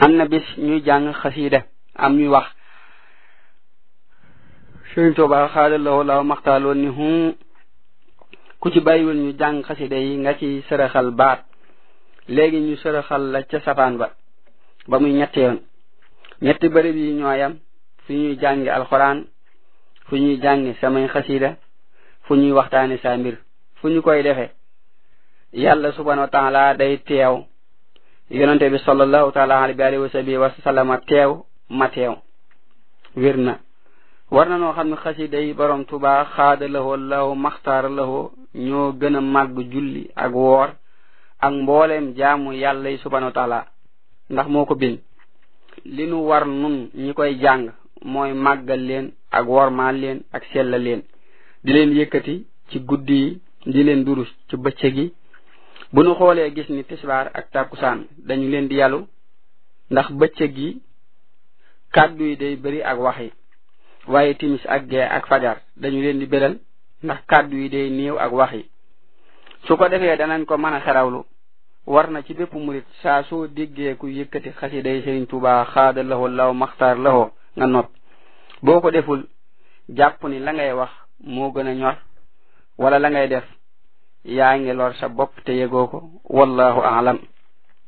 am na bis ñuy jàng xasiida am ñuy wax Sëriñ Tuubaa xaadalawoo law maxtaaloon ni ku ci bàyyiwul ñu jàng xasiida yi nga ci sërëxal baat léegi ñu sërëxal la ca safaan ba muy ñetti yoon ñetti bërëb yi ñooyam fu ñuy jàngi alxuraan fu ñuy jàngi samay xasiida fu ñuy waxtaani sa mbir fu ñu koy defe yàlla subhanahu wa taala day teew yonente bi sallallahu taala alayhi wa sahbihi wa sallama teew ma teew wér na war na noo xam ne xasida yi borom Tuubaa xaada lahoo lahu maxtaara lahoo ñoo gën a màgg julli ak woor ak mbooleem jaamu yàlla yi subhanahu wa taala ndax moo ko bind li nu war nun ñi koy jàng mooy màggal leen ak wormaal leen ak sellal leen di leen yëkkati ci guddi yi di leen durus ci bëccëg yi bu nu xoolee gis ni tisbaar ak takkusaan dañu leen di yàllu ndax bëccëg yi kàddu yi day bari ak wax yi waaye timis ak gee ak fajar dañu leen di beral ndax kàddu yi day néew ak wax yi su ko defee danañ ko mën a xerawlu war na ci bépp murit saa soo déggee ku yëkkati xasida yi Sëriñ Tuubaa xaada lahoo law maxtaar lahoo nga nopp boo ko deful jàpp ni la ngay wax moo gën a ñor wala la ngay def yaa ngi lor sa bopp te yëgoo ko wallahu a'lam